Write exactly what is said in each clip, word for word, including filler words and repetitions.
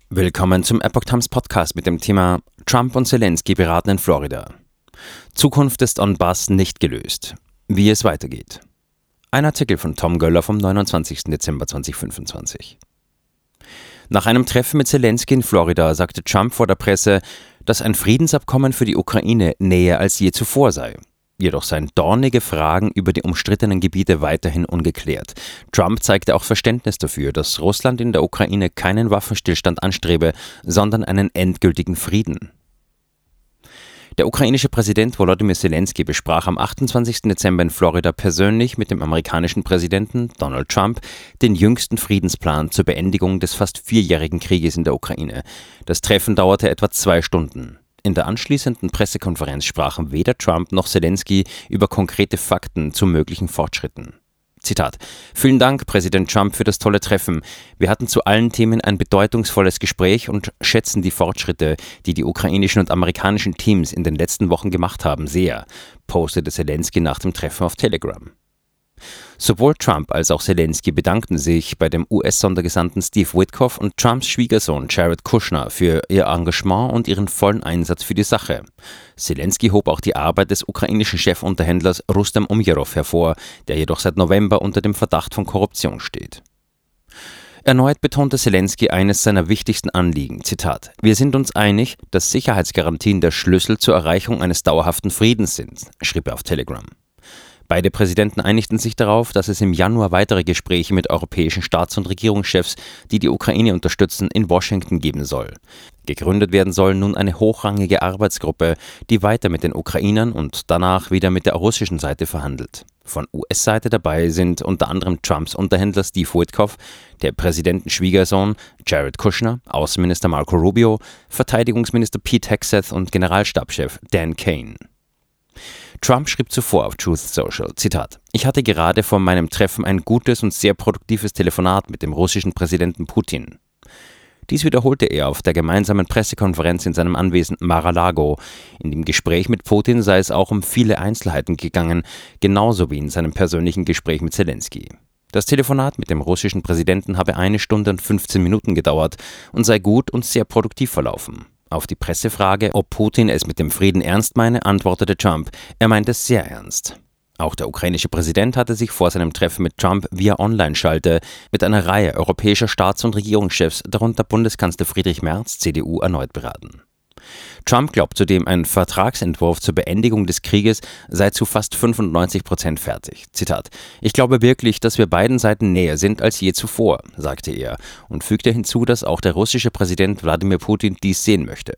Willkommen zum Epoch Times Podcast mit dem Thema Trump und Zelensky beraten in Florida. Zukunft des Donbass nicht gelöst. Wie es weitergeht. Ein Artikel von Tom Göller vom neunundzwanzigsten Dezember zweitausendfünfundzwanzig. Nach einem Treffen mit Zelensky in Florida sagte Trump vor der Presse, dass ein Friedensabkommen für die Ukraine näher als je zuvor sei. Jedoch seien dornige Fragen über die umstrittenen Gebiete weiterhin ungeklärt. Trump zeigte auch Verständnis dafür, dass Russland in der Ukraine keinen Waffenstillstand anstrebe, sondern einen endgültigen Frieden. Der ukrainische Präsident Volodymyr Zelensky besprach am achtundzwanzigsten Dezember in Florida persönlich mit dem amerikanischen Präsidenten Donald Trump den jüngsten Friedensplan zur Beendigung des fast vierjährigen Krieges in der Ukraine. Das Treffen dauerte etwa zwei Stunden. In der anschließenden Pressekonferenz sprachen weder Trump noch Zelensky über konkrete Fakten zu möglichen Fortschritten. Zitat: Vielen Dank, Präsident Trump, für das tolle Treffen. Wir hatten zu allen Themen ein bedeutungsvolles Gespräch und schätzen die Fortschritte, die die ukrainischen und amerikanischen Teams in den letzten Wochen gemacht haben, sehr, postete Zelensky nach dem Treffen auf Telegram. Sowohl Trump als auch Zelensky bedankten sich bei dem U S-Sondergesandten Steve Witkoff und Trumps Schwiegersohn Jared Kushner für ihr Engagement und ihren vollen Einsatz für die Sache. Zelensky hob auch die Arbeit des ukrainischen Chefunterhändlers Rustem Umjerov hervor, der jedoch seit November unter dem Verdacht von Korruption steht. Erneut betonte Zelensky eines seiner wichtigsten Anliegen, Zitat: Wir sind uns einig, dass Sicherheitsgarantien der Schlüssel zur Erreichung eines dauerhaften Friedens sind, schrieb er auf Telegram. Beide Präsidenten einigten sich darauf, dass es im Januar weitere Gespräche mit europäischen Staats- und Regierungschefs, die die Ukraine unterstützen, in Washington geben soll. Gegründet werden soll nun eine hochrangige Arbeitsgruppe, die weiter mit den Ukrainern und danach wieder mit der russischen Seite verhandelt. Von U S-Seite dabei sind unter anderem Trumps Unterhändler Steve Witkoff, der Präsidentenschwiegersohn Jared Kushner, Außenminister Marco Rubio, Verteidigungsminister Pete Hegseth und Generalstabschef Dan Kane. Trump schrieb zuvor auf Truth Social, Zitat: Ich hatte gerade vor meinem Treffen ein gutes und sehr produktives Telefonat mit dem russischen Präsidenten Putin. Dies wiederholte er auf der gemeinsamen Pressekonferenz in seinem Anwesen Mar-a-Lago. In dem Gespräch mit Putin sei es auch um viele Einzelheiten gegangen, genauso wie in seinem persönlichen Gespräch mit Zelensky. Das Telefonat mit dem russischen Präsidenten habe eine Stunde und fünfzehn Minuten gedauert und sei gut und sehr produktiv verlaufen. Auf die Pressefrage, ob Putin es mit dem Frieden ernst meine, antwortete Trump, er meint es sehr ernst. Auch der ukrainische Präsident hatte sich vor seinem Treffen mit Trump via Online-Schalte mit einer Reihe europäischer Staats- und Regierungschefs, darunter Bundeskanzler Friedrich Merz, C D U, erneut beraten. Trump glaubt zudem, ein Vertragsentwurf zur Beendigung des Krieges sei zu fast fünfundneunzig Prozent fertig. Zitat: Ich glaube wirklich, dass wir beiden Seiten näher sind als je zuvor, sagte er und fügte hinzu, dass auch der russische Präsident Wladimir Putin dies sehen möchte.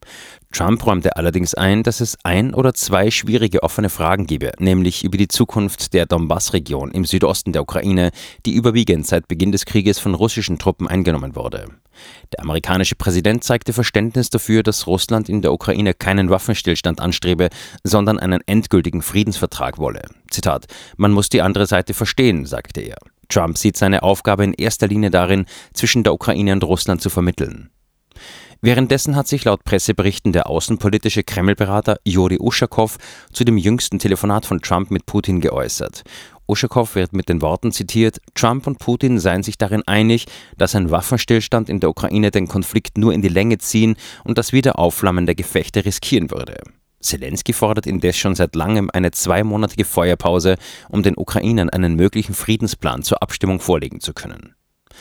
Trump räumte allerdings ein, dass es ein oder zwei schwierige offene Fragen gebe, nämlich über die Zukunft der Donbass-Region im Südosten der Ukraine, die überwiegend seit Beginn des Krieges von russischen Truppen eingenommen wurde. Der amerikanische Präsident zeigte Verständnis dafür, dass Russland in der Ukraine keinen Waffenstillstand anstrebe, sondern einen endgültigen Friedensvertrag wolle. Zitat: Man muss die andere Seite verstehen, sagte er. Trump sieht seine Aufgabe in erster Linie darin, zwischen der Ukraine und Russland zu vermitteln. Währenddessen hat sich laut Presseberichten der außenpolitische Kreml-Berater Juri Uschakow zu dem jüngsten Telefonat von Trump mit Putin geäußert. Uschakow wird mit den Worten zitiert: Trump und Putin seien sich darin einig, dass ein Waffenstillstand in der Ukraine den Konflikt nur in die Länge ziehen und das Wiederaufflammen der Gefechte riskieren würde. Zelensky fordert indes schon seit langem eine zweimonatige Feuerpause, um den Ukrainern einen möglichen Friedensplan zur Abstimmung vorlegen zu können.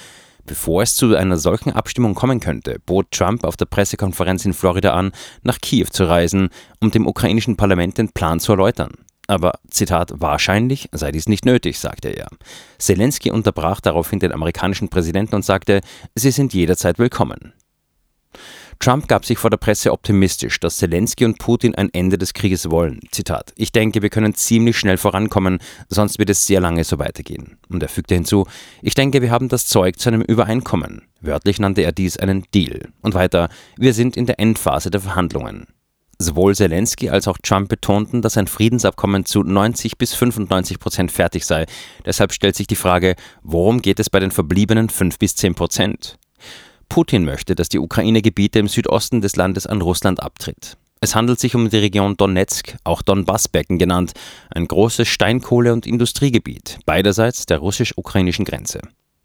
Bevor es zu einer solchen Abstimmung kommen könnte, bot Trump auf der Pressekonferenz in Florida an, nach Kiew zu reisen, um dem ukrainischen Parlament den Plan zu erläutern. Aber, Zitat, wahrscheinlich sei dies nicht nötig, sagte er. Zelensky unterbrach daraufhin den amerikanischen Präsidenten und sagte, sie sind jederzeit willkommen. Trump gab sich vor der Presse optimistisch, dass Zelensky und Putin ein Ende des Krieges wollen. Zitat: Ich denke, wir können ziemlich schnell vorankommen, sonst wird es sehr lange so weitergehen. Und er fügte hinzu, ich denke, wir haben das Zeug zu einem Übereinkommen. Wörtlich nannte er dies einen Deal. Und weiter, wir sind in der Endphase der Verhandlungen. Sowohl Zelensky als auch Trump betonten, dass ein Friedensabkommen zu neunzig bis fünfundneunzig Prozent fertig sei. Deshalb stellt sich die Frage, worum geht es bei den verbliebenen fünf bis zehn Prozent? Putin möchte, dass die Ukraine Gebiete im Südosten des Landes an Russland abtritt. Es handelt sich um die Region Donetsk, auch Donbassbecken genannt, ein großes Steinkohle- und Industriegebiet, beiderseits der russisch-ukrainischen Grenze.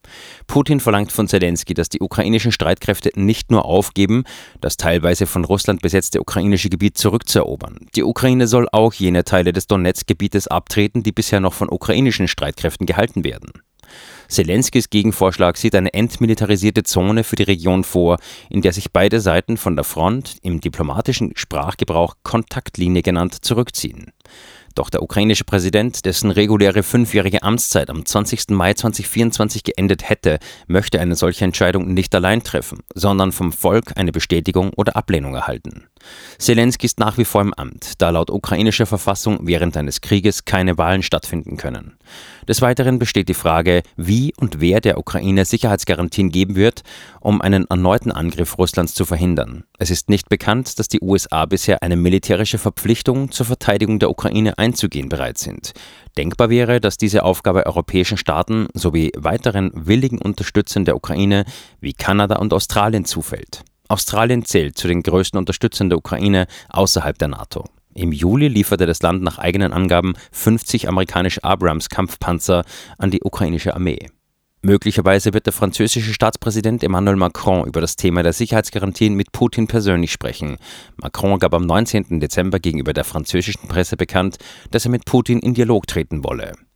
Putin verlangt von Selenskyj, dass die ukrainischen Streitkräfte nicht nur aufgeben, das teilweise von Russland besetzte ukrainische Gebiet zurückzuerobern. Die Ukraine soll auch jene Teile des Donetsk-Gebietes abtreten, die bisher noch von ukrainischen Streitkräften gehalten werden. Selenskys Gegenvorschlag sieht eine entmilitarisierte Zone für die Region vor, in der sich beide Seiten von der Front, im diplomatischen Sprachgebrauch Kontaktlinie genannt, zurückziehen. Doch der ukrainische Präsident, dessen reguläre fünfjährige Amtszeit am zwanzigsten Mai zweitausendvierundzwanzig geendet hätte, möchte eine solche Entscheidung nicht allein treffen, sondern vom Volk eine Bestätigung oder Ablehnung erhalten. Selenskyj ist nach wie vor im Amt, da laut ukrainischer Verfassung während eines Krieges keine Wahlen stattfinden können. Des Weiteren besteht die Frage, wie und wer der Ukraine Sicherheitsgarantien geben wird, um einen erneuten Angriff Russlands zu verhindern. Es ist nicht bekannt, dass die U S A bisher eine militärische Verpflichtung zur Verteidigung der Ukraine einzugehen bereit sind. Denkbar wäre, dass diese Aufgabe europäischen Staaten sowie weiteren willigen Unterstützern der Ukraine wie Kanada und Australien zufällt. Australien zählt zu den größten Unterstützern der Ukraine außerhalb der NATO. Im Juli lieferte das Land nach eigenen Angaben fünfzig amerikanische Abrams-Kampfpanzer an die ukrainische Armee. Möglicherweise wird der französische Staatspräsident Emmanuel Macron über das Thema der Sicherheitsgarantien mit Putin persönlich sprechen. Macron gab am neunzehnten Dezember gegenüber der französischen Presse bekannt, dass er mit Putin in Dialog treten wolle.